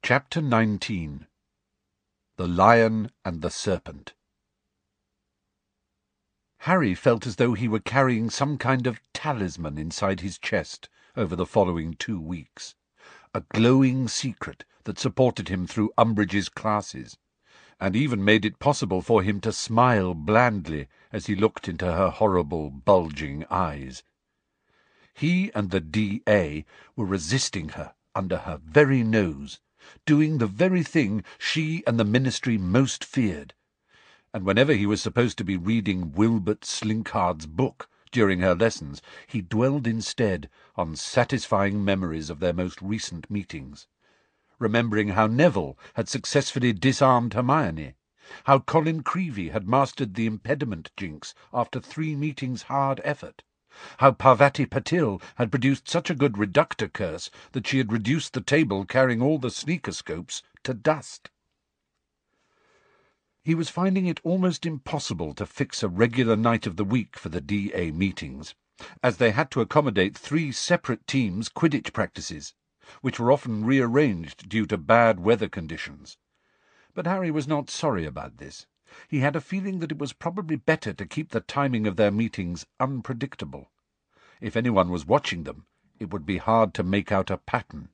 Chapter 19. The Lion and the Serpent. Harry felt as though he were carrying some kind of talisman inside his chest over the following 2 weeks, a glowing secret that supported him through Umbridge's classes, and even made it possible for him to smile blandly as he looked into her horrible, bulging eyes. He and the D.A. were resisting her under her very nose, doing the very thing she and the Ministry most feared, and whenever he was supposed to be reading Wilbert Slinkard's book during her lessons, he dwelled instead on satisfying memories of their most recent meetings, remembering how Neville had successfully disarmed Hermione, how Colin Creevey had mastered the impediment jinx after 3 meetings' hard effort, how Parvati Patil had produced such a good reductor curse that she had reduced the table carrying all the sneakoscopes to dust. He was finding it almost impossible to fix a regular night of the week for the D.A. meetings, as they had to accommodate 3 separate teams' Quidditch practices, which were often rearranged due to bad weather conditions. But Harry was not sorry about this. He had a feeling that it was probably better to keep the timing of their meetings unpredictable. If anyone was watching them, it would be hard to make out a pattern.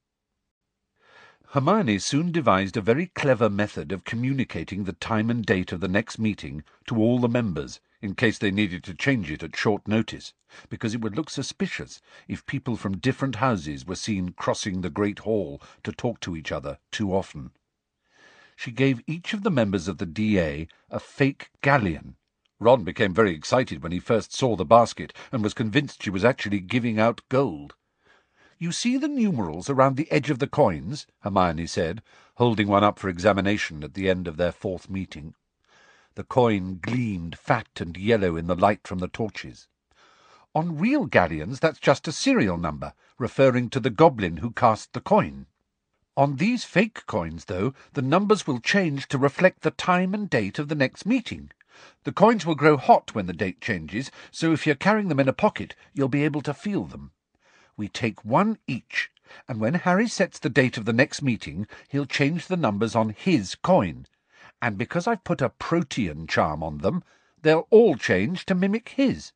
Hermione soon devised a very clever method of communicating the time and date of the next meeting to all the members, in case they needed to change it at short notice, because it would look suspicious if people from different houses were seen crossing the Great Hall to talk to each other too often. She gave each of the members of the D.A. a fake galleon. Ron became very excited when he first saw the basket, and was convinced she was actually giving out gold. "You see the numerals around the edge of the coins?" Hermione said, holding one up for examination at the end of their 4th meeting. The coin gleamed fat and yellow in the light from the torches. "On real galleons that's just a serial number, referring to the goblin who cast the coin. On these fake coins, though, the numbers will change to reflect the time and date of the next meeting. The coins will grow hot when the date changes, so if you're carrying them in a pocket, you'll be able to feel them. We take 1 each, and when Harry sets the date of the next meeting, he'll change the numbers on his coin, and because I've put a protean charm on them, they'll all change to mimic his."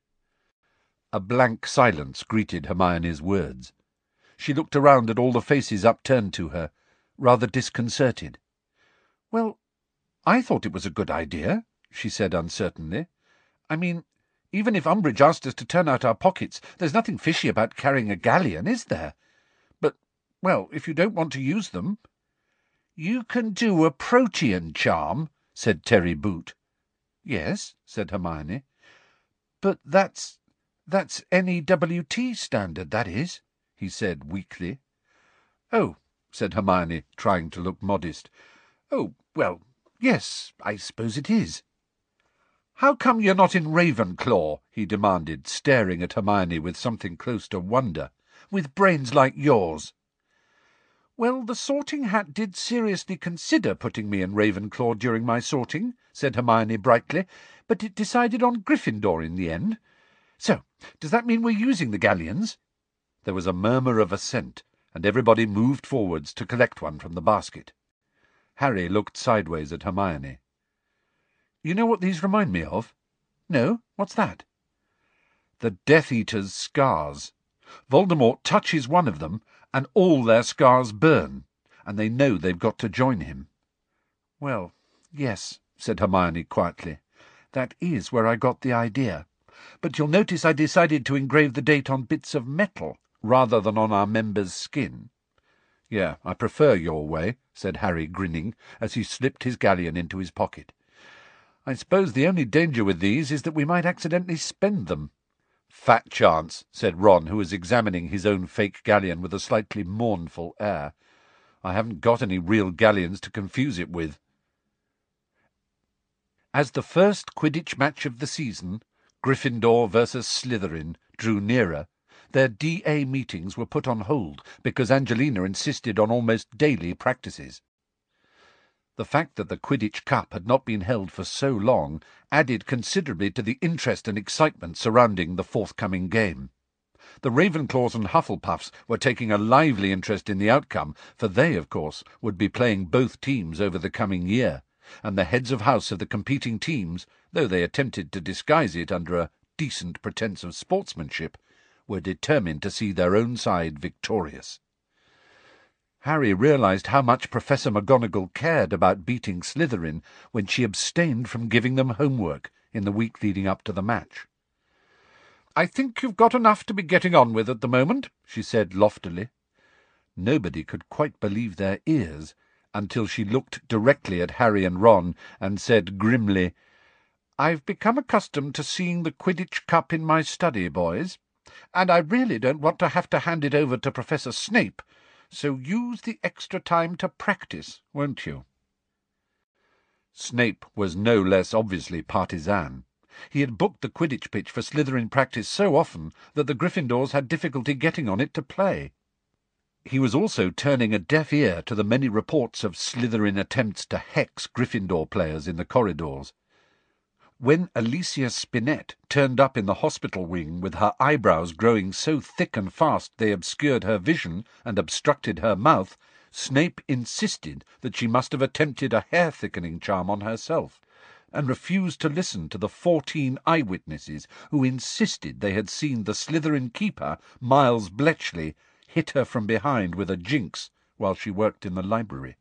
A blank silence greeted Hermione's words. She looked around at all the faces upturned to her, rather disconcerted. "Well, I thought it was a good idea," she said uncertainly. "I mean, even if Umbridge asked us to turn out our pockets, there's nothing fishy about carrying a galleon, is there? But, well, if you don't want to use them—" "You can do a protean charm," said Terry Boot. "Yes," said Hermione. "But that's NEWT standard, that is," he said weakly. "Oh," said Hermione, trying to look modest. "Oh, well, yes, I suppose it is." "How come you're not in Ravenclaw?" he demanded, staring at Hermione with something close to wonder. "With brains like yours." "Well, the Sorting Hat did seriously consider putting me in Ravenclaw during my sorting," said Hermione brightly, "but it decided on Gryffindor in the end. So, does that mean we're using the galleons?" There was a murmur of assent, and everybody moved forwards to collect one from the basket. Harry looked sideways at Hermione. "You know what these remind me of?" "No, what's that?" "The Death Eater's scars. Voldemort touches one of them, and all their scars burn, and they know they've got to join him." "Well, yes," said Hermione quietly. "That is where I got the idea. But you'll notice I decided to engrave the date on bits of metal rather than on our members' skin." "Yeah, I prefer your way," said Harry, grinning, as he slipped his galleon into his pocket. "I suppose the only danger with these is that we might accidentally spend them." "Fat chance," said Ron, who was examining his own fake galleon with a slightly mournful air. "I haven't got any real galleons to confuse it with." As the first Quidditch match of the season, Gryffindor versus Slytherin, drew nearer, their D.A. meetings were put on hold because Angelina insisted on almost daily practices. The fact that the Quidditch Cup had not been held for so long added considerably to the interest and excitement surrounding the forthcoming game. The Ravenclaws and Hufflepuffs were taking a lively interest in the outcome, for they, of course, would be playing both teams over the coming year, and the heads of house of the competing teams, though they attempted to disguise it under a decent pretence of sportsmanship, were determined to see their own side victorious. Harry realized how much Professor McGonagall cared about beating Slytherin when she abstained from giving them homework in the week leading up to the match. "I think you've got enough to be getting on with at the moment," she said loftily. Nobody could quite believe their ears until she looked directly at Harry and Ron and said grimly, "I've become accustomed to seeing the Quidditch Cup in my study, boys, and I really don't want to have to hand it over to Professor Snape, so use the extra time to practice, won't you?" Snape was no less obviously partisan. He had booked the Quidditch pitch for Slytherin practice so often that the Gryffindors had difficulty getting on it to play. He was also turning a deaf ear to the many reports of Slytherin attempts to hex Gryffindor players in the corridors. When Alicia Spinnet turned up in the hospital wing with her eyebrows growing so thick and fast they obscured her vision and obstructed her mouth, Snape insisted that she must have attempted a hair-thickening charm on herself, and refused to listen to the 14 eyewitnesses who insisted they had seen the Slytherin keeper, Miles Bletchley, hit her from behind with a jinx while she worked in the library.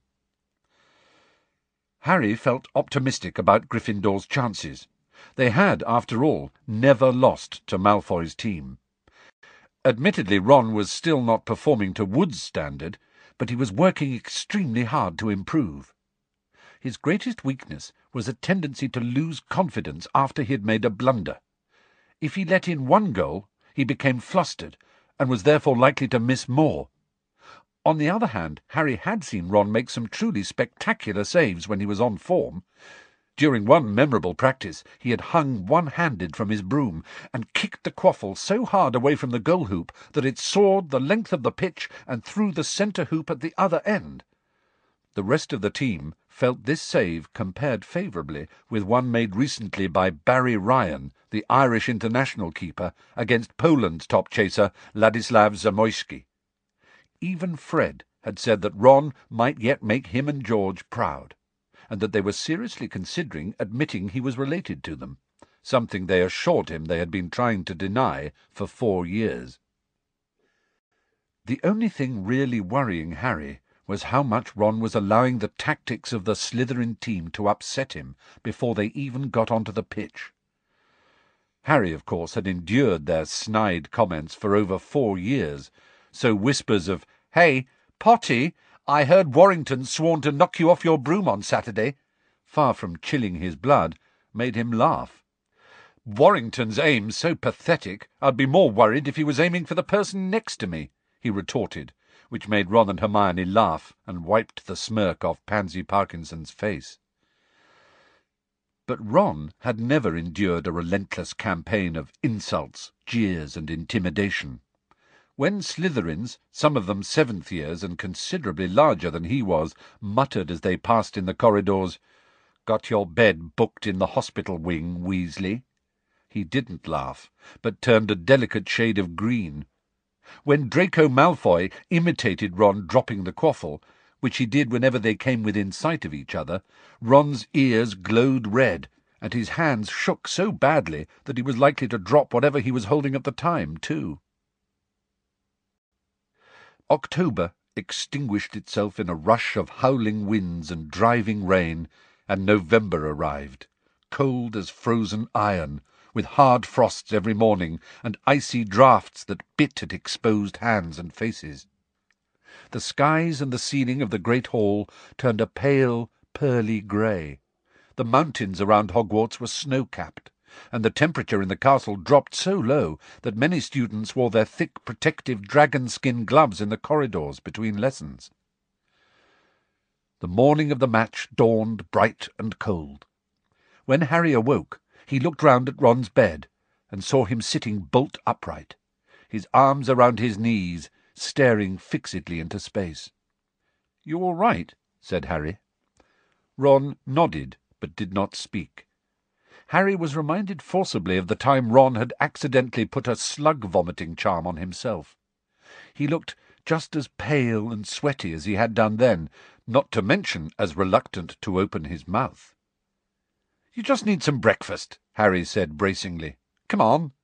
Harry felt optimistic about Gryffindor's chances. They had, after all, never lost to Malfoy's team. Admittedly, Ron was still not performing to Wood's standard, but he was working extremely hard to improve. His greatest weakness was a tendency to lose confidence after he had made a blunder. If he let in one goal, he became flustered, and was therefore likely to miss more. On the other hand, Harry had seen Ron make some truly spectacular saves when he was on form. During one memorable practice, he had hung one-handed from his broom and kicked the quaffle so hard away from the goal hoop that it soared the length of the pitch and through the centre hoop at the other end. The rest of the team felt this save compared favourably with one made recently by Barry Ryan, the Irish international keeper, against Poland's top chaser Ladislav Zamoyski. Even Fred had said that Ron might yet make him and George proud, and that they were seriously considering admitting he was related to them, something they assured him they had been trying to deny for 4 years. The only thing really worrying Harry was how much Ron was allowing the tactics of the Slytherin team to upset him before they even got onto the pitch. Harry, of course, had endured their snide comments for over 4 years, so whispers of, "Hey, Potty, I heard Warrington's sworn to knock you off your broom on Saturday," far from chilling his blood, made him laugh. "Warrington's aim's so pathetic, I'd be more worried if he was aiming for the person next to me," he retorted, which made Ron and Hermione laugh and wiped the smirk off Pansy Parkinson's face. But Ron had never endured a relentless campaign of insults, jeers, and intimidation. When Slytherins, some of them 7th years and considerably larger than he was, muttered as they passed in the corridors, "Got your bed booked in the hospital wing, Weasley?" he didn't laugh, but turned a delicate shade of green. When Draco Malfoy imitated Ron dropping the quaffle, which he did whenever they came within sight of each other, Ron's ears glowed red, and his hands shook so badly that he was likely to drop whatever he was holding at the time, too. October extinguished itself in a rush of howling winds and driving rain, and November arrived, cold as frozen iron, with hard frosts every morning and icy draughts that bit at exposed hands and faces. The skies and the ceiling of the great hall turned a pale, pearly grey. The mountains around Hogwarts were snow-capped, and the temperature in the castle dropped so low that many students wore their thick protective dragon-skin gloves in the corridors between lessons. The morning of the match dawned bright and cold. When Harry awoke, he looked round at Ron's bed and saw him sitting bolt upright, his arms around his knees, staring fixedly into space. "You all right?" said Harry. Ron nodded, but did not speak. Harry was reminded forcibly of the time Ron had accidentally put a slug-vomiting charm on himself. He looked just as pale and sweaty as he had done then, not to mention as reluctant to open his mouth. "You just need some breakfast," Harry said bracingly. "Come on."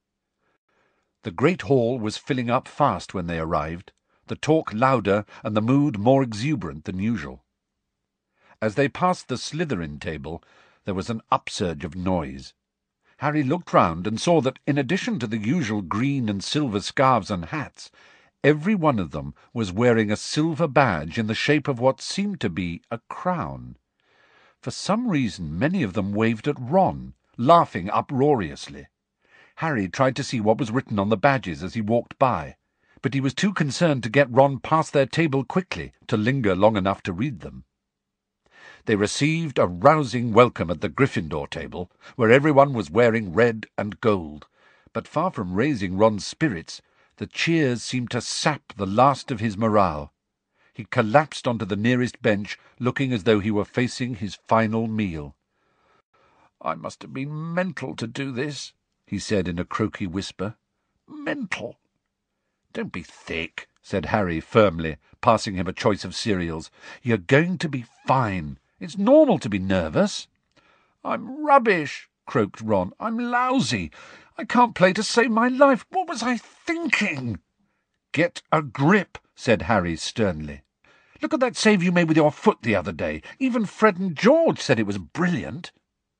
The great hall was filling up fast when they arrived, the talk louder and the mood more exuberant than usual. As they passed the Slytherin table, there was an upsurge of noise. Harry looked round and saw that, in addition to the usual green and silver scarves and hats, every one of them was wearing a silver badge in the shape of what seemed to be a crown. For some reason many of them waved at Ron, laughing uproariously. Harry tried to see what was written on the badges as he walked by, but he was too concerned to get Ron past their table quickly to linger long enough to read them. They received a rousing welcome at the Gryffindor table, where everyone was wearing red and gold, but far from raising Ron's spirits, the cheers seemed to sap the last of his morale. He collapsed onto the nearest bench, looking as though he were facing his final meal. "I must have been mental to do this," he said in a croaky whisper. "Mental." "Don't be thick," said Harry firmly, passing him a choice of cereals. "You're going to be fine. It's normal to be nervous." "I'm rubbish," croaked Ron. "I'm lousy. I can't play to save my life. What was I thinking?" "Get a grip," said Harry sternly. "Look at that save you made with your foot the other day. Even Fred and George said it was brilliant."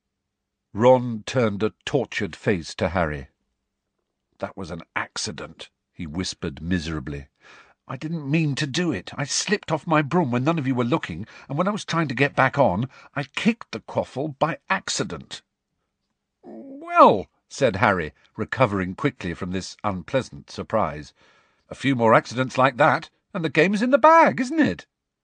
Ron turned a tortured face to Harry. "That was an accident," he whispered miserably. "I didn't mean to do it. I slipped off my broom when none of you were looking, and when I was trying to get back on, I kicked the quaffle by accident." "Well," said Harry, recovering quickly from this unpleasant surprise, "a few more accidents like that, and the game's in the bag, isn't it?"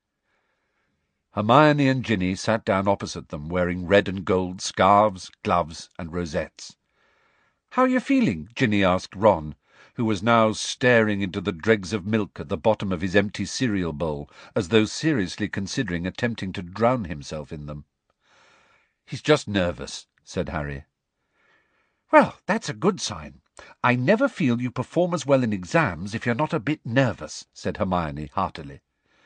Hermione and Ginny sat down opposite them, wearing red and gold scarves, gloves, and rosettes. "How are you feeling?" Ginny asked Ron, who was now staring into the dregs of milk at the bottom of his empty cereal bowl, as though seriously considering attempting to drown himself in them. "He's just nervous," said Harry. "Well, that's a good sign. I never feel you perform as well in exams if you're not a bit nervous," said Hermione heartily.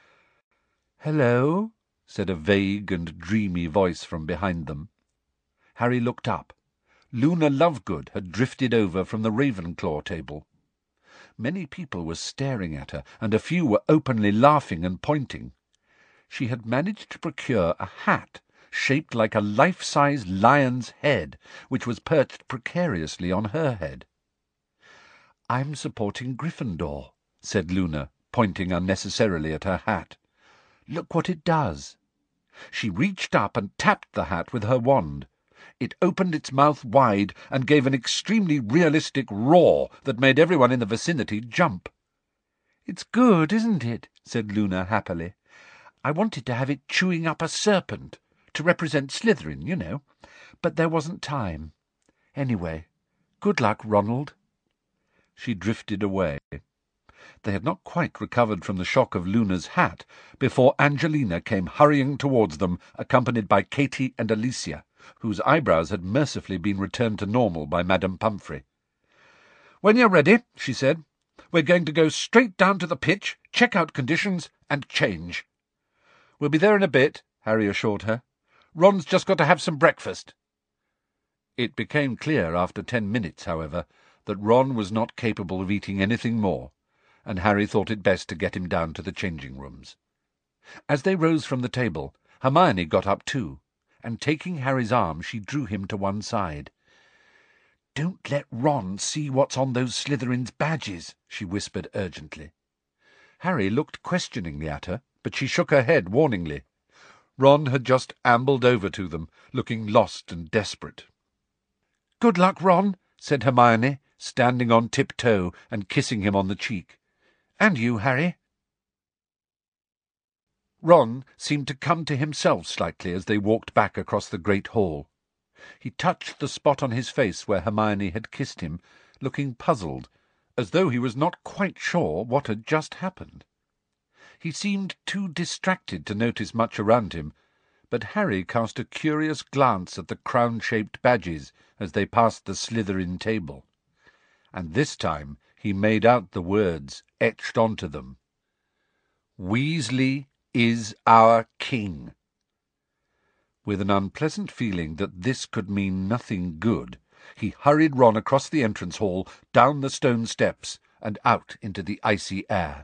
"Hello?" said a vague and dreamy voice from behind them. Harry looked up. Luna Lovegood had drifted over from the Ravenclaw table. Many people were staring at her, and a few were openly laughing and pointing. She had managed to procure a hat shaped like a life-size lion's head, which was perched precariously on her head. "I'm supporting Gryffindor," said Luna, pointing unnecessarily at her hat. "Look what it does." She reached up and tapped the hat with her wand. It opened its mouth wide and gave an extremely realistic roar that made everyone in the vicinity jump. "It's good, isn't it?" said Luna happily. "I wanted to have it chewing up a serpent, to represent Slytherin, you know, but there wasn't time. Anyway, good luck, Ronald." She drifted away. They had not quite recovered from the shock of Luna's hat before Angelina came hurrying towards them, accompanied by Katy and Alicia, whose eyebrows had mercifully been returned to normal by Madame Pumphrey. "When you're ready," she said, "we're going to go straight down to the pitch, check out conditions, and change." "We'll be there in a bit," Harry assured her. "Ron's just got to have some breakfast." It became clear after 10 minutes, however, that Ron was not capable of eating anything more, and Harry thought it best to get him down to the changing-rooms. As they rose from the table, Hermione got up too, and taking Harry's arm she drew him to one side. "Don't let Ron see what's on those Slytherin's badges," she whispered urgently. Harry looked questioningly at her, but she shook her head warningly. Ron had just ambled over to them, looking lost and desperate. "Good luck, Ron," said Hermione, standing on tiptoe and kissing him on the cheek. "And you, Harry." Ron seemed to come to himself slightly as they walked back across the great hall. He touched the spot on his face where Hermione had kissed him, looking puzzled, as though he was not quite sure what had just happened. He seemed too distracted to notice much around him, but Harry cast a curious glance at the crown-shaped badges as they passed the Slytherin table, and this time he made out the words etched onto them. "Weasley is our king." With an unpleasant feeling that this could mean nothing good, he hurried Ron across the entrance hall, down the stone steps, and out into the icy air.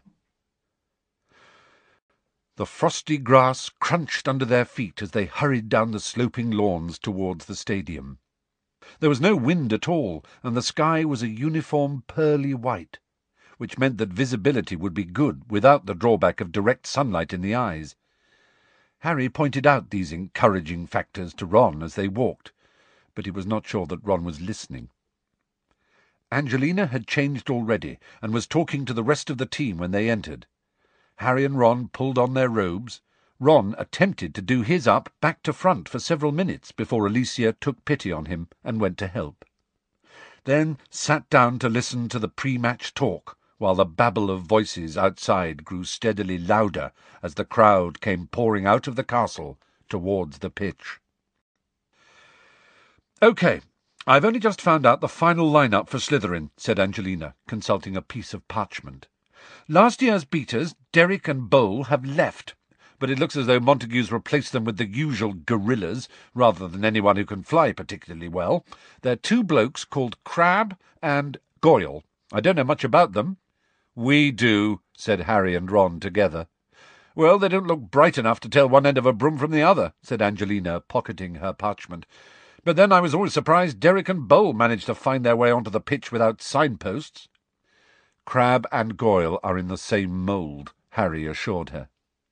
The frosty grass crunched under their feet as they hurried down the sloping lawns towards the stadium. There was no wind at all, and the sky was a uniform pearly white, which meant that visibility would be good without the drawback of direct sunlight in the eyes. Harry pointed out these encouraging factors to Ron as they walked, but he was not sure that Ron was listening. Angelina had changed already and was talking to the rest of the team when they entered. Harry and Ron pulled on their robes. Ron attempted to do his up back to front for several minutes before Alicia took pity on him and went to help. Then sat down to listen to the pre-match talk, while the babble of voices outside grew steadily louder as the crowd came pouring out of the castle towards the pitch. "OK, I've only just found out the final line-up for Slytherin," said Angelina, consulting a piece of parchment. "Last year's beaters, Derek and Bowl, have left, but it looks as though Montague's replaced them with the usual gorillas, rather than anyone who can fly particularly well. They're two blokes called Crabbe and Goyle. I don't know much about them." "We do," said Harry and Ron together. "Well, they don't look bright enough to tell one end of a broom from the other," said Angelina, pocketing her parchment. "But then I was always surprised Derek and Bowl managed to find their way onto the pitch without signposts." "Crabbe and Goyle are in the same mould," Harry assured her.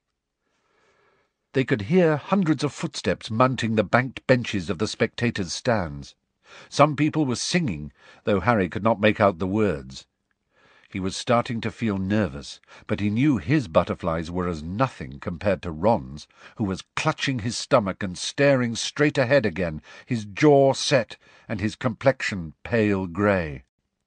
They could hear hundreds of footsteps mounting the banked benches of the spectators' stands. Some people were singing, though Harry could not make out the words. He was starting to feel nervous, but he knew his butterflies were as nothing compared to Ron's, who was clutching his stomach and staring straight ahead again, his jaw set and his complexion pale grey.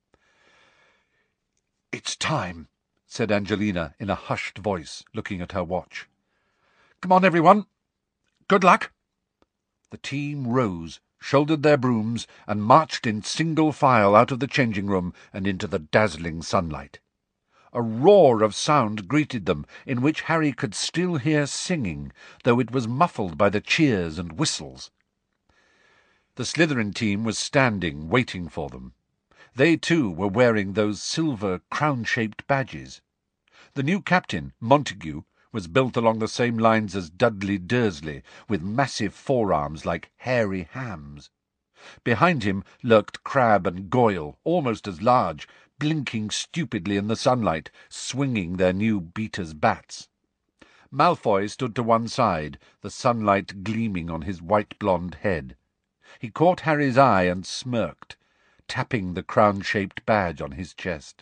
"It's time," said Angelina in a hushed voice, looking at her watch. "Come on, everyone. Good luck." The team rose, shouldered their brooms, and marched in single file out of the changing-room and into the dazzling sunlight. A roar of sound greeted them, in which Harry could still hear singing, though it was muffled by the cheers and whistles. The Slytherin team was standing, waiting for them. They, too, were wearing those silver crown-shaped badges. The new captain, Montague, was built along the same lines as Dudley Dursley, with massive forearms like hairy hams. Behind him lurked Crabbe and Goyle, almost as large, blinking stupidly in the sunlight, swinging their new beaters' bats. Malfoy stood to one side, the sunlight gleaming on his white-blonde head. He caught Harry's eye and smirked, tapping the crown-shaped badge on his chest.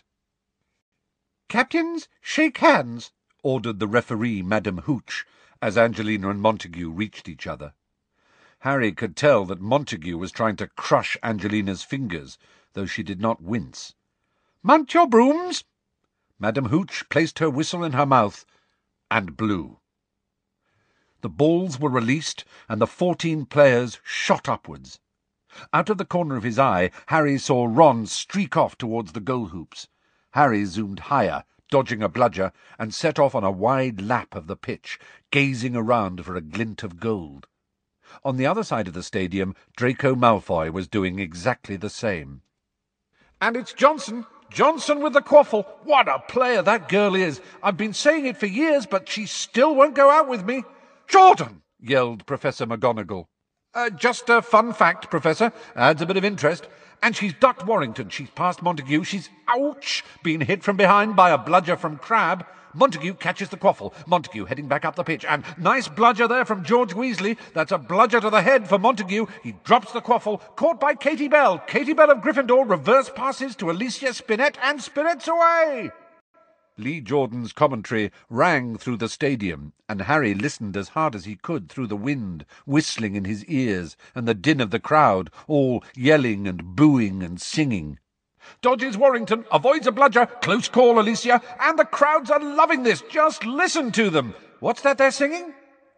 "Captains, shake hands," ordered the referee, Madame Hooch, as Angelina and Montague reached each other. Harry could tell that Montague was trying to crush Angelina's fingers, though she did not wince. "Mount your brooms." Madame Hooch placed her whistle in her mouth and blew. The balls were released, and the 14 players shot upwards. Out of the corner of his eye, Harry saw Ron streak off towards the goal hoops. Harry zoomed higher, dodging a bludger, and set off on a wide lap of the pitch, gazing around for a glint of gold. On the other side of the stadium, Draco Malfoy was doing exactly the same. "And it's Johnson! Johnson with the quaffle! What a player that girl is! I've been saying it for years, but she still won't go out with me." "Jordan!" yelled Professor McGonagall. Just a fun fact, Professor. Adds a bit of interest. And she's ducked Warrington. She's passed Montague. She's, ouch, been hit from behind by a bludger from Crabbe. Montague catches the quaffle. Montague heading back up the pitch. And nice bludger there from George Weasley. That's a bludger to the head for Montague. He drops the quaffle. Caught by Katie Bell. Katie Bell of Gryffindor reverse passes to Alicia Spinnet. And Spinet's away! Lee Jordan's commentary rang through the stadium, and Harry listened as hard as he could through the wind, whistling in his ears, and the din of the crowd, all yelling and booing and singing. "Dodges Warrington, avoids a bludger, close call, Alicia, and the crowds are loving this. Just listen to them. What's that they're singing?"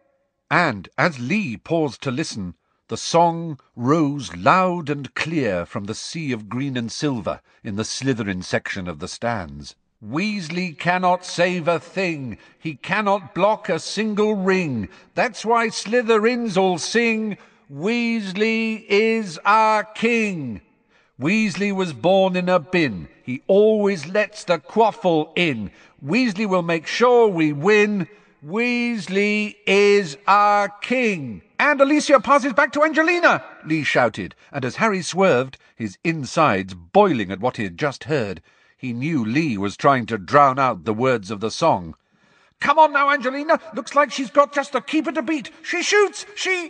And as Lee paused to listen, the song rose loud and clear from the sea of green and silver in the Slytherin section of the stands. Weasley cannot save a thing, he cannot block a single ring. That's why Slytherins all sing, Weasley is our king. Weasley was born in a bin, he always lets the quaffle in. Weasley will make sure we win, Weasley is our king. And Alicia passes back to Angelina, Lee shouted, and as Harry swerved, his insides boiling at what he had just heard, he knew Lee was trying to drown out the words of the song. Come on now, Angelina, looks like she's got just the keeper to beat. She shoots,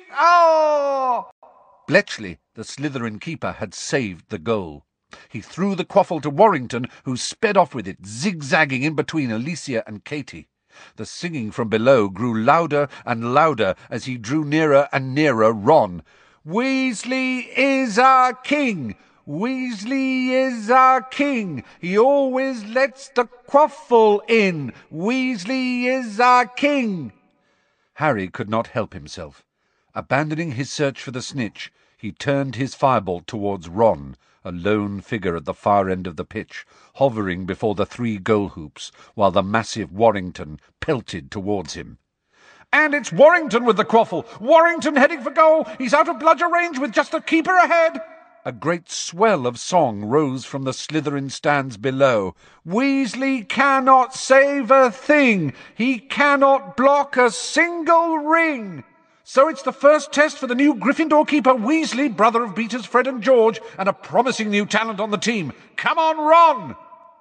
oh! Bletchley, the Slytherin keeper, had saved the goal. He threw the quaffle to Warrington, who sped off with it, zigzagging in between Alicia and Katie. The singing from below grew louder and louder as he drew nearer and nearer Ron. Weasley is our king! Weasley is our king! He always lets the quaffle in! Weasley is our king! Harry could not help himself. Abandoning his search for the snitch, he turned his firebolt towards Ron, a lone figure at the far end of the pitch, hovering before the 3 goal hoops, while the massive Warrington pelted towards him. And it's Warrington with the quaffle! Warrington heading for goal! He's out of bludger range with just the keeper ahead! A great swell of song rose from the Slytherin stands below. Weasley cannot save a thing! He cannot block a single ring! So it's the first test for the new Gryffindor keeper Weasley, brother of beaters Fred and George, and a promising new talent on the team. Come on, Ron!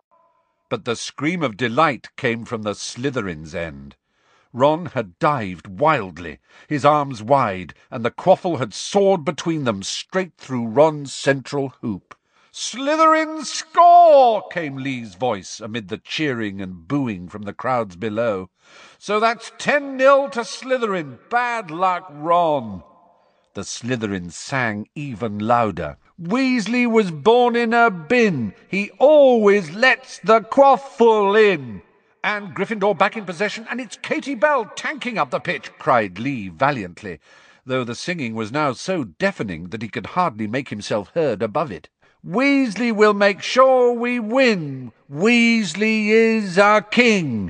But the scream of delight came from the Slytherin's end. Ron had dived wildly, his arms wide, and the quaffle had soared between them straight through Ron's central hoop. Slytherin score! Came Lee's voice amid the cheering and booing from the crowds below. So that's 10-0 to Slytherin. Bad luck, Ron. The Slytherin sang even louder. Weasley was born in a bin. He always lets the quaffle in. And Gryffindor back in possession, and it's Katie Bell tanking up the pitch, cried Lee valiantly, though the singing was now so deafening that he could hardly make himself heard above it. Weasley will make sure we win. Weasley is our king.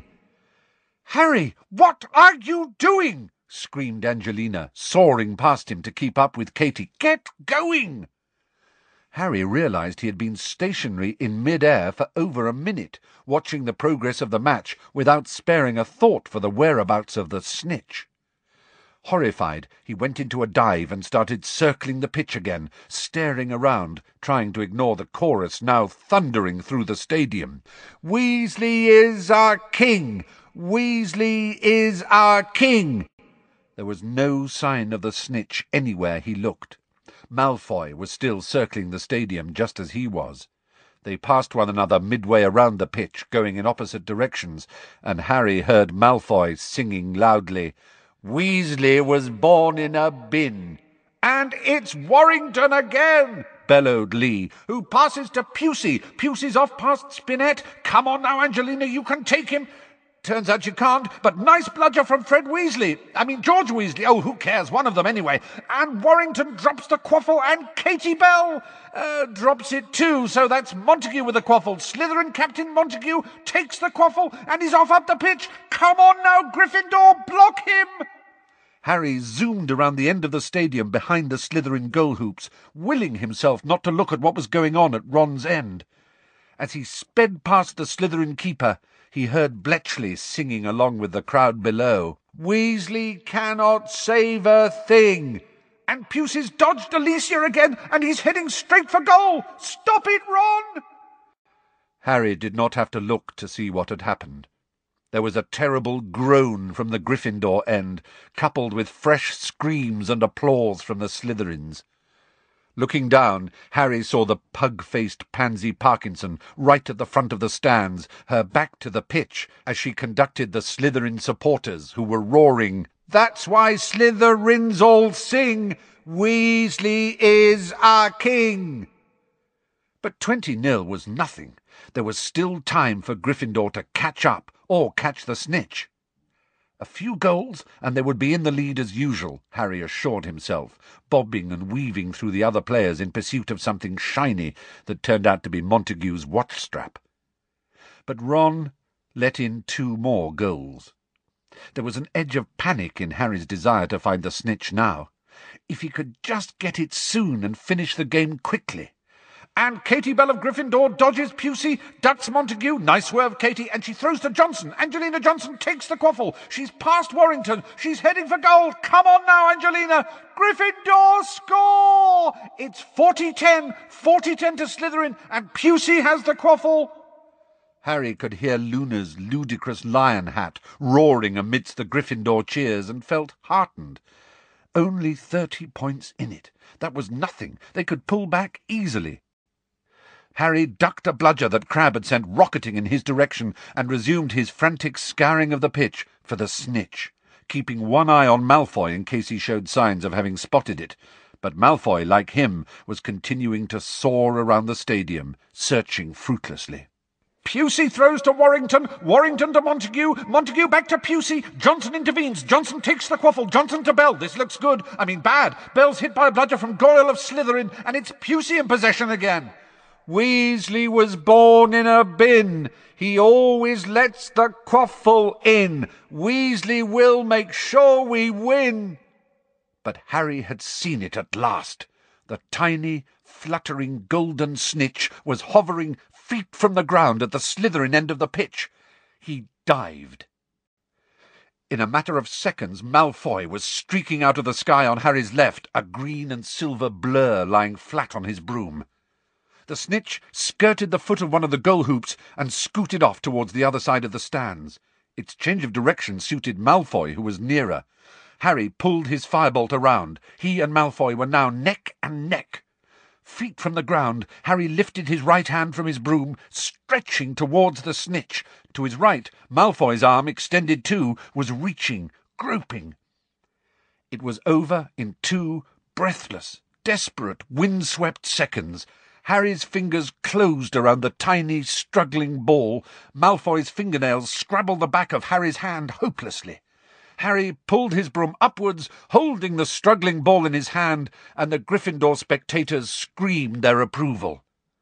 Harry, what are you doing? Screamed Angelina, soaring past him to keep up with Katie. Get going! Harry realized he had been stationary in mid-air for over a minute, watching the progress of the match without sparing a thought for the whereabouts of the snitch. Horrified, he went into a dive and started circling the pitch again, staring around, trying to ignore the chorus now thundering through the stadium. Weasley is our king! Weasley is our king! There was no sign of the snitch anywhere he looked. Malfoy was still circling the stadium just as he was. They passed one another midway around the pitch, going in opposite directions, and Harry heard Malfoy singing loudly, Weasley was born in a bin. And it's Warrington again, bellowed Lee, who passes to Pusey. Pusey's off past Spinette. Come on now, Angelina, you can take him. Turns out you can't, but nice bludger from George Weasley. Oh, who cares? One of them anyway. And Warrington drops the quaffle, and Katie Bell drops it too. So that's Montague with the quaffle. Slytherin Captain Montague takes the quaffle, and he's off up the pitch. Come on now, Gryffindor, block him! Harry zoomed around the end of the stadium behind the Slytherin goal hoops, willing himself not to look at what was going on at Ron's end. As he sped past the Slytherin keeper, he heard Bletchley singing along with the crowd below. Weasley cannot save a thing. And Pusey's dodged Alicia again, and he's heading straight for goal. Stop it, Ron! Harry did not have to look to see what had happened. There was a terrible groan from the Gryffindor end, coupled with fresh screams and applause from the Slytherins. Looking down, Harry saw the pug-faced Pansy Parkinson right at the front of the stands, her back to the pitch, as she conducted the Slytherin supporters, who were roaring, That's why Slytherins all sing, Weasley is our king! But 20-0 was nothing. There was still time for Gryffindor to catch up, or catch the snitch. A few goals, and they would be in the lead as usual, Harry assured himself, bobbing and weaving through the other players in pursuit of something shiny that turned out to be Montague's watch-strap. But Ron let in 2 more goals. There was an edge of panic in Harry's desire to find the snitch now. If he could just get it soon and finish the game quickly. And Katie Bell of Gryffindor dodges Pusey, ducks Montague, nice swerve Katie, and she throws to Johnson. Angelina Johnson takes the quaffle. She's past Warrington. She's heading for goal. Come on now, Angelina. Gryffindor score! It's 40-10 to Slytherin, and Pusey has the quaffle. Harry could hear Luna's ludicrous lion hat roaring amidst the Gryffindor cheers and felt heartened. Only 30 points in it. That was nothing. They could pull back easily. Harry ducked a bludger that Crabbe had sent rocketing in his direction and resumed his frantic scouring of the pitch for the snitch, keeping one eye on Malfoy in case he showed signs of having spotted it. But Malfoy, like him, was continuing to soar around the stadium, searching fruitlessly. Pusey throws to Warrington, Warrington to Montague, Montague back to Pusey, Johnson intervenes, Johnson takes the quaffle, Johnson to Bell, this looks good, bad, Bell's hit by a bludger from Goyle of Slytherin, and it's Pusey in possession again. Weasley was born in a bin. He always lets the quaffle in. Weasley will make sure we win. But Harry had seen it at last. The tiny, fluttering golden snitch was hovering feet from the ground at the Slytherin end of the pitch. He dived. In a matter of seconds, Malfoy was streaking out of the sky on Harry's left, a green and silver blur lying flat on his broom. The snitch skirted the foot of one of the goal hoops and scooted off towards the other side of the stands. Its change of direction suited Malfoy, who was nearer. Harry pulled his firebolt around. He and Malfoy were now neck and neck. Feet from the ground, Harry lifted his right hand from his broom, stretching towards the snitch. To his right, Malfoy's arm, extended too, was reaching, groping. It was over in 2 breathless, desperate, wind-swept seconds. Harry's fingers closed around the tiny, struggling ball. Malfoy's fingernails scrabbled the back of Harry's hand hopelessly. Harry pulled his broom upwards, holding the struggling ball in his hand, and the Gryffindor spectators screamed their approval.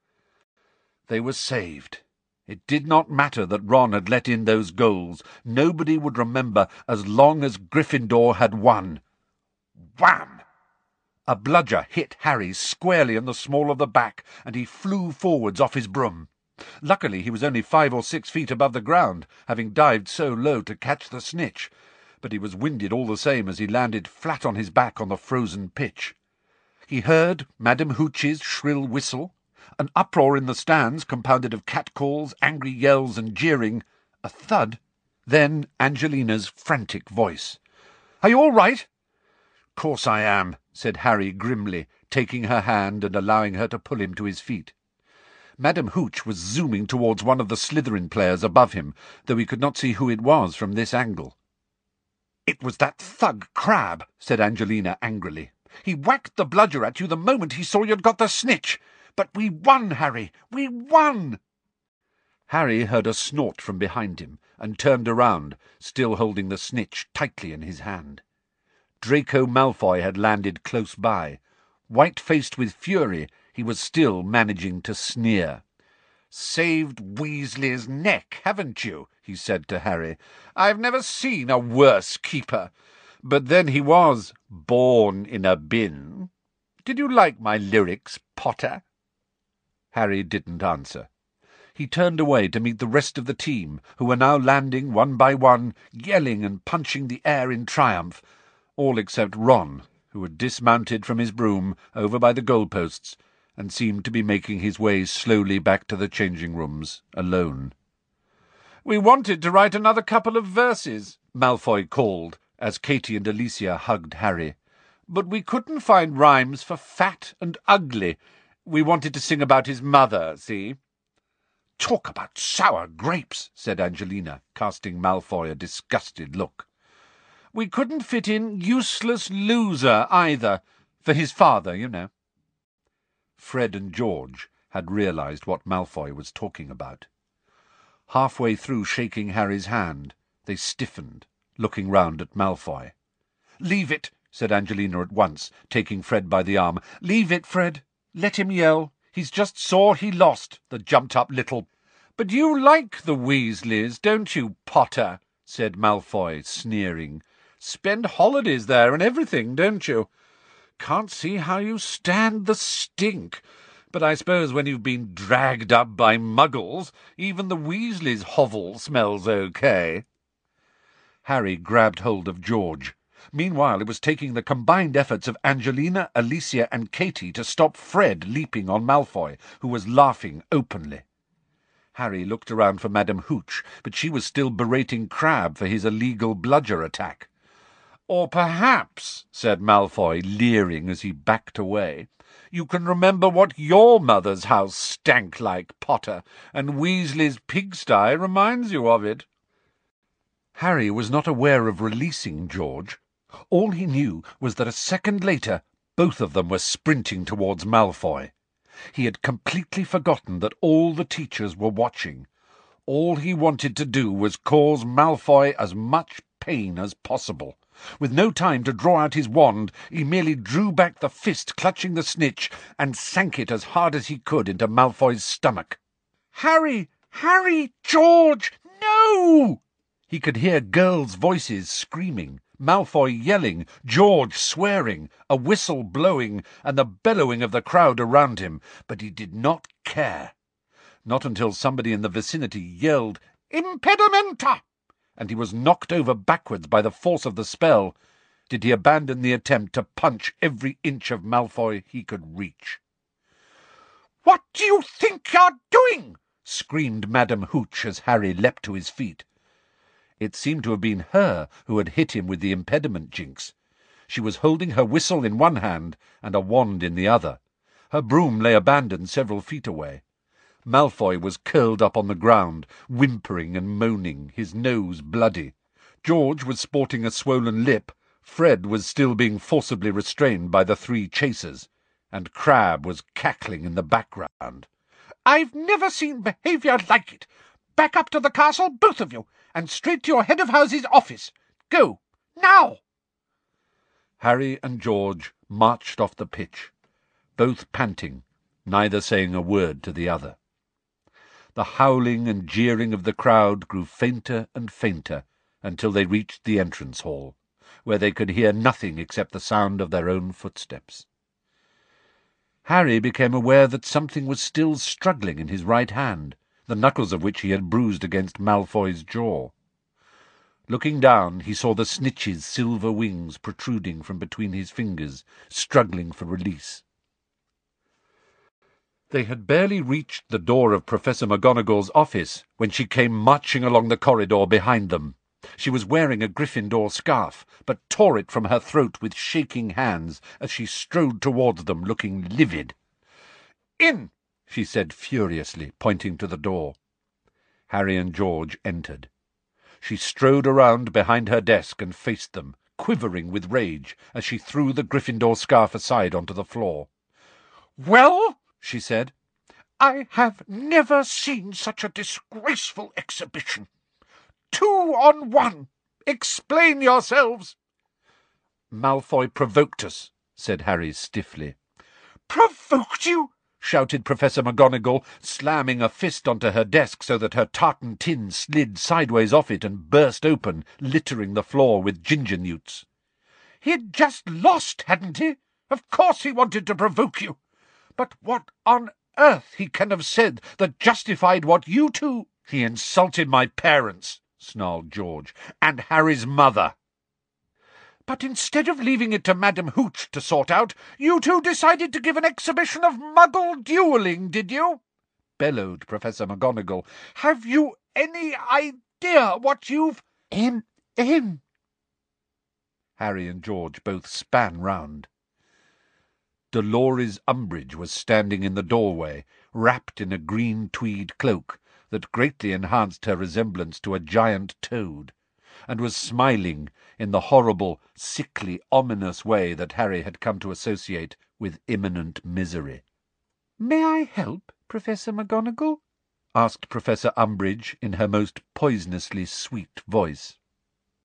They were saved. It did not matter that Ron had let in those goals. Nobody would remember as long as Gryffindor had won. Wham! A bludger hit Harry squarely in the small of the back, and he flew forwards off his broom. Luckily he was only 5 or 6 feet above the ground, having dived so low to catch the snitch, but he was winded all the same as he landed flat on his back on the frozen pitch. He heard Madame Hooch's shrill whistle, an uproar in the stands compounded of catcalls, angry yells and jeering, a thud, then Angelina's frantic voice. "Are you all right?" "Course I am," said Harry grimly, taking her hand and allowing her to pull him to his feet. Madame Hooch was zooming towards one of the Slytherin players above him, though he could not see who it was from this angle. "It was that thug Crabbe," said Angelina angrily. "He whacked the bludger at you the moment he saw you'd got the snitch. But we won, Harry! We won!" Harry heard a snort from behind him, and turned around, still holding the snitch tightly in his hand. Draco Malfoy had landed close by. White-faced with fury, he was still managing to sneer. "Saved Weasley's neck, haven't you?" he said to Harry. "I've never seen a worse keeper. But then he was born in a bin. Did you like my lyrics, Potter?" Harry didn't answer. He turned away to meet the rest of the team, who were now landing one by one, yelling and punching the air in triumph, all except Ron, who had dismounted from his broom over by the goalposts and seemed to be making his way slowly back to the changing rooms, alone. "We wanted to write another couple of verses," Malfoy called, as Katie and Alicia hugged Harry. "But we couldn't find rhymes for fat and ugly. We wanted to sing about his mother, see?" "Talk about sour grapes," said Angelina, casting Malfoy a disgusted look. "We couldn't fit in useless loser either, for his father, you know." Fred and George had realized what Malfoy was talking about. Halfway through shaking Harry's hand, they stiffened, looking round at Malfoy. "Leave it," said Angelina at once, taking Fred by the arm. "Leave it, Fred. Let him yell. He's just sore he lost, the jumped-up little—" "But you like the Weasleys, don't you, Potter?" said Malfoy, sneering. "Spend holidays there and everything, don't you? Can't see how you stand the stink. But I suppose when you've been dragged up by muggles, even the Weasleys' hovel smells okay." Harry grabbed hold of George. Meanwhile, it was taking the combined efforts of Angelina, Alicia, and Katy to stop Fred leaping on Malfoy, who was laughing openly. Harry looked around for Madame Hooch, but she was still berating Crabbe for his illegal bludger attack. "Or perhaps," said Malfoy, leering as he backed away, "you can remember what your mother's house stank like, Potter, and Weasley's pigsty reminds you of it." Harry was not aware of releasing George. All he knew was that a second later both of them were sprinting towards Malfoy. He had completely forgotten that all the teachers were watching. All he wanted to do was cause Malfoy as much pain as possible. With no time to draw out his wand, he merely drew back the fist clutching the snitch and sank it as hard as he could into Malfoy's stomach. "Harry! Harry! George! No!" He could hear girls' voices screaming, Malfoy yelling, George swearing, a whistle blowing, and the bellowing of the crowd around him, but he did not care. Not until somebody in the vicinity yelled, "Impedimenta!" and he was knocked over backwards by the force of the spell, did he abandon the attempt to punch every inch of Malfoy he could reach. "What do you think you're doing?" screamed Madame Hooch as Harry leapt to his feet. It seemed to have been her who had hit him with the impediment jinx. She was holding her whistle in one hand and a wand in the other. Her broom lay abandoned several feet away. Malfoy was curled up on the ground, whimpering and moaning, his nose bloody. George was sporting a swollen lip. Fred was still being forcibly restrained by the three chasers, and Crabbe was cackling in the background. "I've never seen behaviour like it. Back up to the castle, both of you, and straight to your head of house's office. Go, now!" Harry and George marched off the pitch, both panting, neither saying a word to the other. The howling and jeering of the crowd grew fainter and fainter until they reached the entrance hall, where they could hear nothing except the sound of their own footsteps. Harry became aware that something was still struggling in his right hand, the knuckles of which he had bruised against Malfoy's jaw. Looking down, he saw the snitch's silver wings protruding from between his fingers, struggling for release. They had barely reached the door of Professor McGonagall's office when she came marching along the corridor behind them. She was wearing a Gryffindor scarf, but tore it from her throat with shaking hands as she strode towards them, looking livid. "In!" she said furiously, pointing to the door. Harry and George entered. She strode around behind her desk and faced them, quivering with rage, as she threw the Gryffindor scarf aside onto the floor. "Well," she said, "I have never seen such a disgraceful exhibition. 2 on 1. Explain yourselves." "Malfoy provoked us," said Harry stiffly. "Provoked you?" shouted Professor McGonagall, slamming a fist onto her desk so that her tartan tin slid sideways off it and burst open, littering the floor with ginger newts. "He'd just lost, hadn't he? Of course he wanted to provoke you. But what on earth he can have said that justified what you two—" "He insulted my parents," snarled George, "and Harry's mother." "But instead of leaving it to Madame Hooch to sort out, you two decided to give an exhibition of Muggle duelling, did you?" bellowed Professor McGonagall. "Have you any idea what you've—" "In." Harry and George both span round. Dolores Umbridge was standing in the doorway, wrapped in a green tweed cloak that greatly enhanced her resemblance to a giant toad, and was smiling in the horrible, sickly, ominous way that Harry had come to associate with imminent misery. "May I help, Professor McGonagall?" asked Professor Umbridge in her most poisonously sweet voice.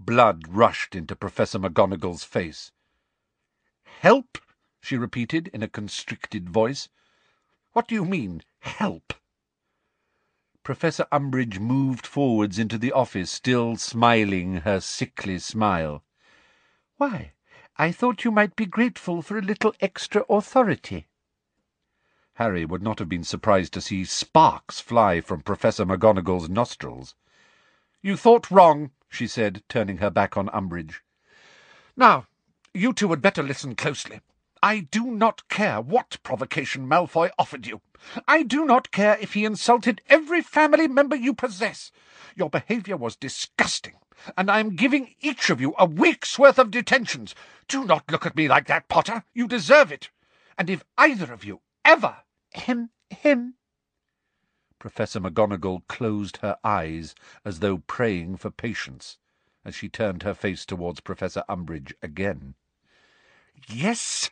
Blood rushed into Professor McGonagall's face. "Help?" she repeated in a constricted voice. "What do you mean, help?" Professor Umbridge moved forwards into the office, still smiling her sickly smile. "Why, I thought you might be grateful for a little extra authority." Harry would not have been surprised to see sparks fly from Professor McGonagall's nostrils. "You thought wrong," she said, turning her back on Umbridge. "Now, you two had better listen closely. I do not care what provocation Malfoy offered you. I do not care if he insulted every family member you possess. Your behaviour was disgusting, and I am giving each of you a week's worth of detentions. Do not look at me like that, Potter. You deserve it. And if either of you ever— Him. Professor McGonagall closed her eyes as though praying for patience, as she turned her face towards Professor Umbridge again. "Yes?"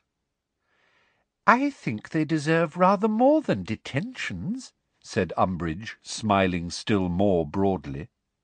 "I think they deserve rather more than detentions," said Umbridge, smiling still more broadly.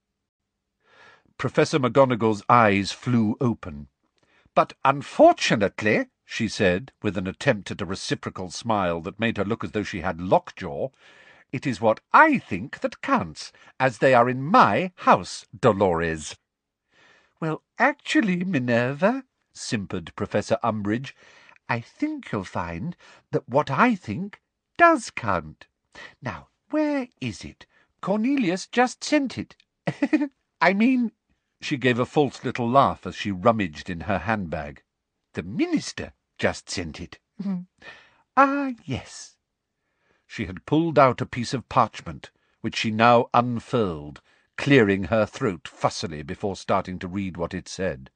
Professor McGonagall's eyes flew open. "But unfortunately," she said, with an attempt at a reciprocal smile that made her look as though she had lockjaw, "it is what I think that counts, as they are in my house, Dolores." "Well, actually, Minerva," simpered Professor Umbridge, "I think you'll find that what I think does count. Now, where is it? Cornelius just sent it. I mean—" She gave a false little laugh as she rummaged in her handbag. "The minister just sent it. Ah, yes." She had pulled out a piece of parchment, which she now unfurled, clearing her throat fussily before starting to read what it said.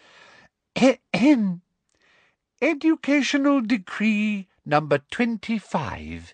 Ahem. Educational Decree number 25.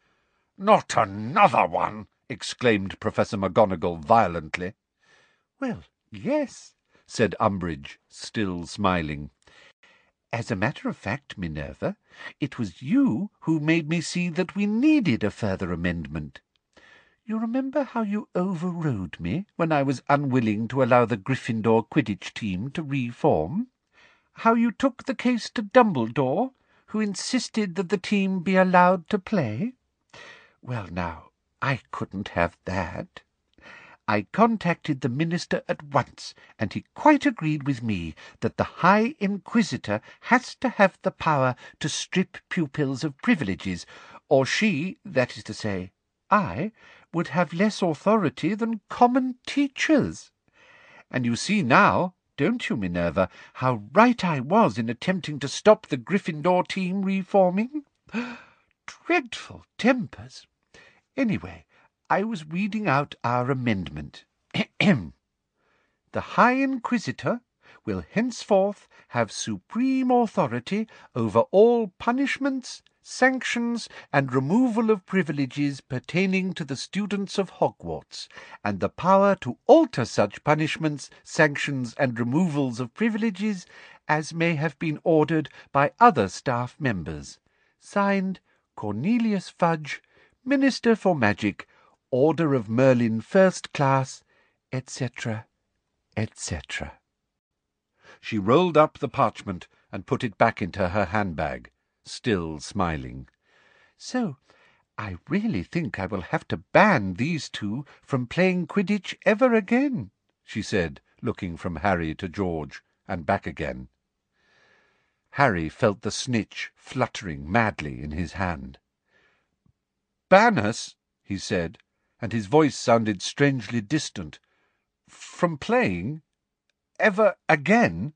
"Not another one!" exclaimed Professor McGonagall violently. "Well, yes," said Umbridge, still smiling. "As a matter of fact, Minerva, it was you who made me see that we needed a further amendment. You remember how you overrode me when I was unwilling to allow the Gryffindor Quidditch team to reform? How you took the case to Dumbledore, who insisted that the team be allowed to play? Well, now, I couldn't have that. I contacted the minister at once, and he quite agreed with me that the High Inquisitor has to have the power to strip pupils of privileges, or she, that is to say, I, would have less authority than common teachers. And you see now, don't you, Minerva, how right I was in attempting to stop the Gryffindor team reforming? Dreadful tempers. Anyway, I was reading out our amendment. The High Inquisitor will henceforth have supreme authority over all punishments, sanctions, and removal of privileges pertaining to the students of Hogwarts, and the power to alter such punishments, sanctions, and removals of privileges as may have been ordered by other staff members. Signed, Cornelius Fudge, Minister for Magic, Order of Merlin First Class, etc., etc. She rolled up the parchment and put it back into her handbag, still smiling. "So, I really think I will have to ban these two from playing Quidditch ever again," she said, looking from Harry to George, and back again. Harry felt the snitch fluttering madly in his hand. "Ban us," he said, and his voice sounded strangely distant. "From playing? Ever again?"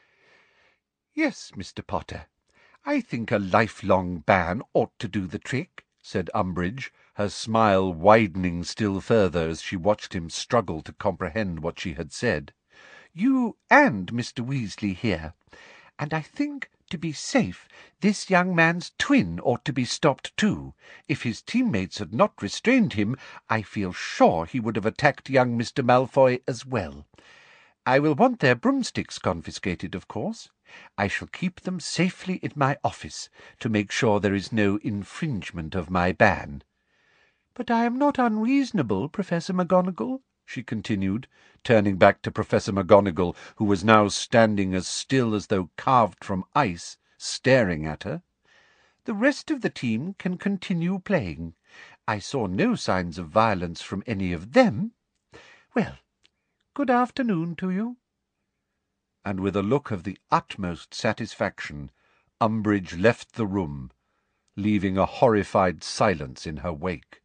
"Yes, Mr. Potter. I think a lifelong ban ought to do the trick," said Umbridge, her smile widening still further as she watched him struggle to comprehend what she had said. "You and Mr. Weasley here. And I think, to be safe, this young man's twin ought to be stopped too. If his teammates had not restrained him, I feel sure he would have attacked young Mr. Malfoy as well. I will want their broomsticks confiscated, of course. I shall keep them safely in my office, to make sure there is no infringement of my ban. But I am not unreasonable, Professor McGonagall. she continued, turning back to Professor McGonagall, who was now standing as still as though carved from ice, staring at her. "The rest of the team can continue playing. I saw no signs of violence from any of them. Well, good afternoon to you." And with a look of the utmost satisfaction, Umbridge left the room, leaving a horrified silence in her wake.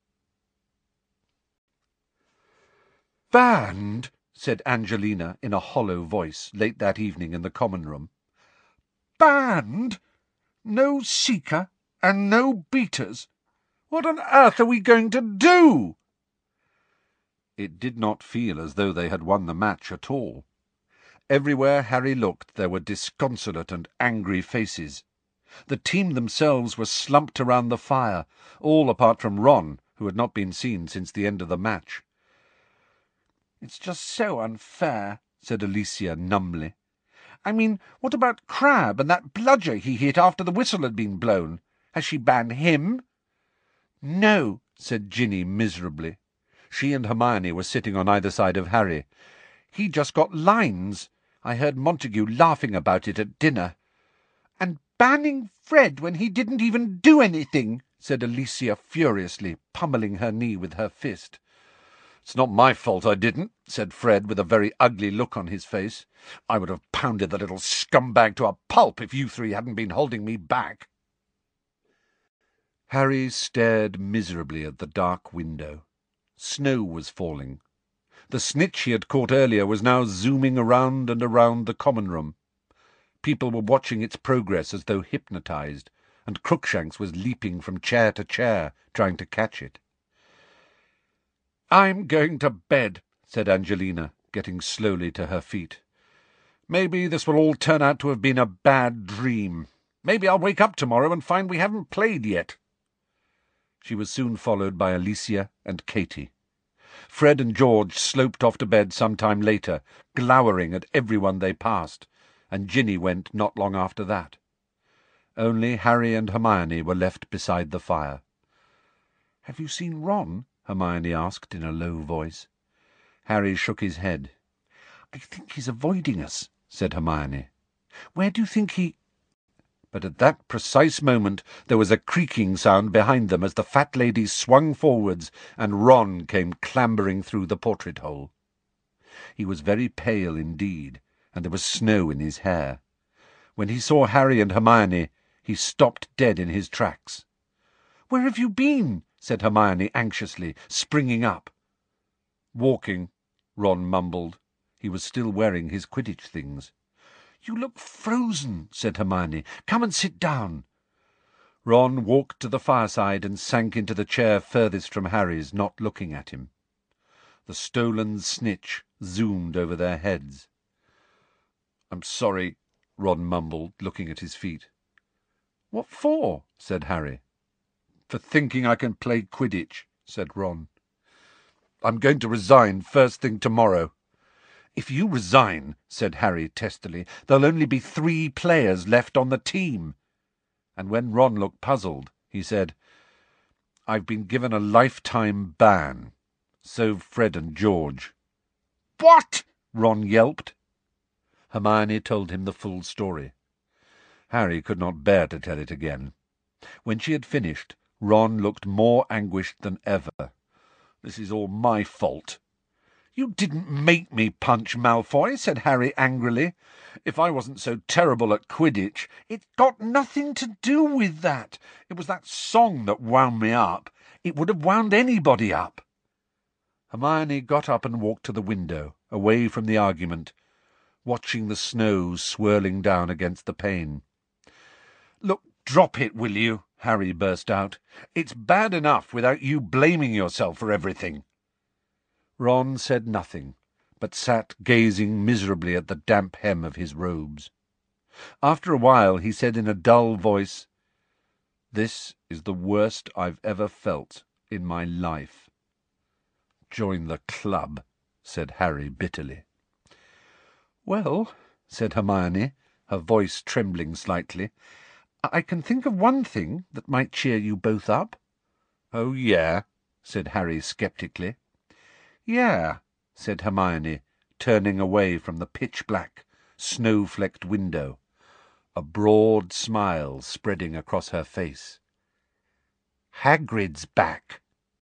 "Banned," said Angelina in a hollow voice late that evening in the common room. "Banned? No Seeker and no Beaters? What on earth are we going to do?" It did not feel as though they had won the match at all. Everywhere Harry looked there were disconsolate and angry faces. The team themselves were slumped around the fire, all apart from Ron, who had not been seen since the end of the match. "It's just so unfair," said Alicia numbly. "I mean, what about Crabbe and that bludger he hit after the whistle had been blown? Has she banned him?" "No," said Ginny miserably. She and Hermione were sitting on either side of Harry. "He just got lines. I heard Montague laughing about it at dinner." "And banning Fred when he didn't even do anything," said Alicia furiously, pummelling her knee with her fist. "It's not my fault I didn't," said Fred, with a very ugly look on his face. "I would have pounded the little scumbag to a pulp if you three hadn't been holding me back." Harry stared miserably at the dark window. Snow was falling. The snitch he had caught earlier was now zooming around and around the common room. People were watching its progress as though hypnotized, and Crookshanks was leaping from chair to chair, trying to catch it. "I'm going to bed," said Angelina, getting slowly to her feet. "Maybe this will all turn out to have been a bad dream. Maybe I'll wake up tomorrow and find we haven't played yet." She was soon followed by Alicia and Katy. Fred and George sloped off to bed some time later, glowering at everyone they passed, and Ginny went not long after that. Only Harry and Hermione were left beside the fire. "Have you seen Ron?" Hermione asked in a low voice. Harry shook his head. "I think he's avoiding us," said Hermione. "Where do you think he—" But at that precise moment there was a creaking sound behind them as the fat lady swung forwards and Ron came clambering through the portrait-hole. He was very pale indeed, and there was snow in his hair. When he saw Harry and Hermione, he stopped dead in his tracks. "Where have you been?" said Hermione anxiously, springing up. "Walking," Ron mumbled. He was still wearing his Quidditch things. "You look frozen," said Hermione. "Come and sit down." Ron walked to the fireside and sank into the chair furthest from Harry's, not looking at him. The stolen snitch zoomed over their heads. "I'm sorry," Ron mumbled, looking at his feet. "What for?" said Harry. "For thinking I can play Quidditch," said Ron. "I'm going to resign first thing tomorrow." "If you resign," said Harry testily, "there'll only be 3 players left on the team." And when Ron looked puzzled, he said, "I've been given a lifetime ban. So've Fred and George." "What?" Ron yelped. Hermione told him the full story. Harry could not bear to tell it again. When she had finished, Ron looked more anguished than ever. "This is all my fault." "You didn't make me punch Malfoy," said Harry angrily. "If I wasn't so terrible at Quidditch—" "It's got nothing to do with that. It was that song that wound me up. It would have wound anybody up." Hermione got up and walked to the window, away from the argument, watching the snow swirling down against the pane. "Look, drop it, will you?" Harry burst out. "It's bad enough without you blaming yourself for everything." Ron said nothing, but sat gazing miserably at the damp hem of his robes. After a while he said in a dull voice, "This is the worst I've ever felt in my life." "Join the club," said Harry bitterly. "Well," said Hermione, her voice trembling slightly, "I can think of one thing that might cheer you both up." "Oh, yeah?" said Harry sceptically. "Yeah," said Hermione, turning away from the pitch-black, snow-flecked window, a broad smile spreading across her face. "Hagrid's back."